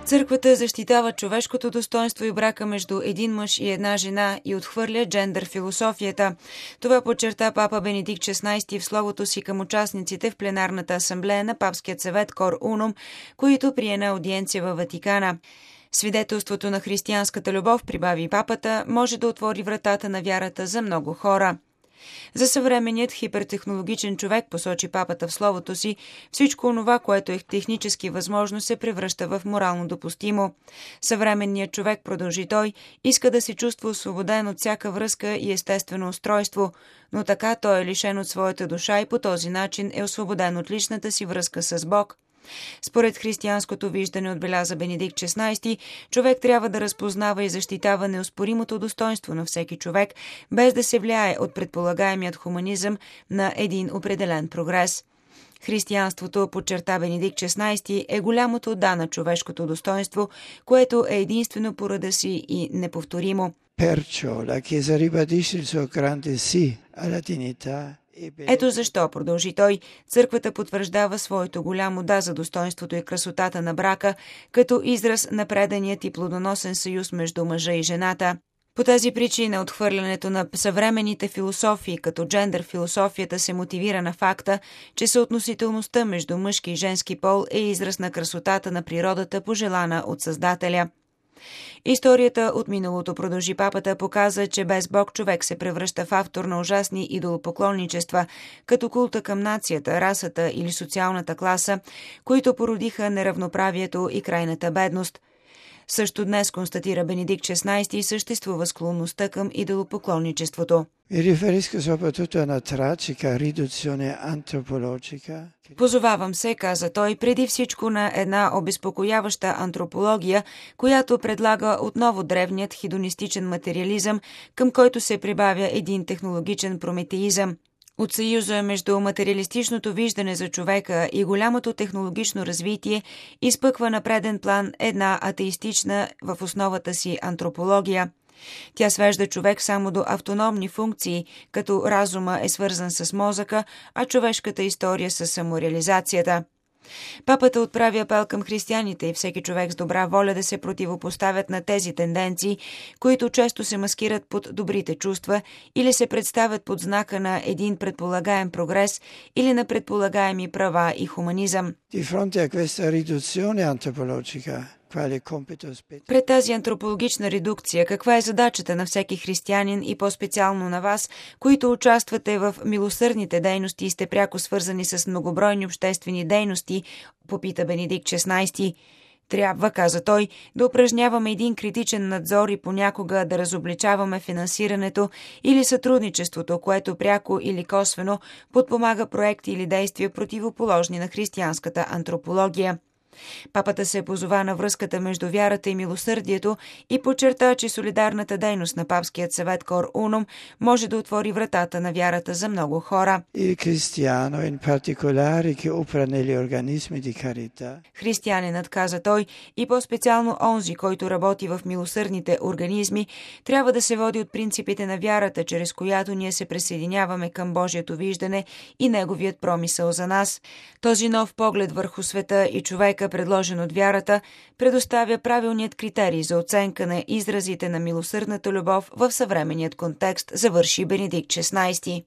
Църквата защитава човешкото достоинство и брака между един мъж и една жена и отхвърля джендър философията. Това подчерта папа Бенедикт XVI в словото си към участниците в пленарната асамблея на Папският съвет Кор Унум, които прие на аудиенция във Ватикана. Свидетелството на християнската любов, прибави папата, може да отвори вратата на вярата за много хора. За съвременният хипертехнологичен човек, посочи папата в словото си, всичко онова, което е технически възможно, се превръща в морално допустимо. Съвременният човек, продължи той, иска да се чувства освободен от всяка връзка и естествено устройство, но така той е лишен от своята душа и по този начин е освободен от личната си връзка с Бог. Според християнското виждане, отбеляза Бенедикт XVI, човек трябва да разпознава и защитава неоспоримото достоинство на всеки човек, без да се влияе от предполагаемият хуманизъм на един определен прогрес. Християнството, подчерта Бенедикт XVI, е голямото да на човешкото достоинство, което е единствено по рода си и неповторимо. Ето защо, продължи той, църквата потвърждава своето голямо да за достоинството и красотата на брака, като израз на преданият и плодоносен съюз между мъжа и жената. По тази причина отхвърлянето на съвременните философии като джендър философията се мотивира на факта, че съотносителността между мъжки и женски пол е израз на красотата на природата, пожелана от Създателя. Историята от миналото, продължи папата, показа, че без Бог човек се превръща в автор на ужасни идолопоклонничества, като култа към нацията, расата или социалната класа, които породиха неравноправието и крайната бедност. Също днес, констатира Бенедикт XVI, съществува склонността към идолопоклонничеството. Позовавам се, каза той, преди всичко на една обезпокояваща антропология, която предлага отново древният хедонистичен материализъм, към който се прибавя един технологичен прометеизъм. От съюза между материалистичното виждане за човека и голямото технологично развитие изпъква на преден план една атеистична в основата си антропология. Тя свежда човек само до автономни функции, като разума е свързан с мозъка, а човешката история с самореализацията. Папата отправи апел към християните и всеки човек с добра воля да се противопоставят на тези тенденции, които често се маскират под добрите чувства или се представят под знака на един предполагаем прогрес или на предполагаеми права и хуманизъм. Пред тази антропологична редукция, каква е задачата на всеки християнин и по-специално на вас, които участвате в милосърдните дейности и сте пряко свързани с многобройни обществени дейности, попита Бенедикт XVI. Трябва, каза той, да упражняваме един критичен надзор и понякога да разобличаваме финансирането или сътрудничеството, което пряко или косвено подпомага проекти или действия противоположни на християнската антропология. Папата се позова на връзката между вярата и милосърдието и подчерта, че солидарната дейност на Папският съвет Кор Унум може да отвори вратата на вярата за много хора. Християнинът, каза той, и по-специално онзи, който работи в милосърдните организми, трябва да се води от принципите на вярата, чрез която ние се присъединяваме към Божието виждане и Неговият промисъл за нас. Този нов поглед върху света и човека, предложен от вярата, предоставя правилният критерий за оценка на изразите на милосърдната любов в съвременният контекст, завърши Бенедикт XVI.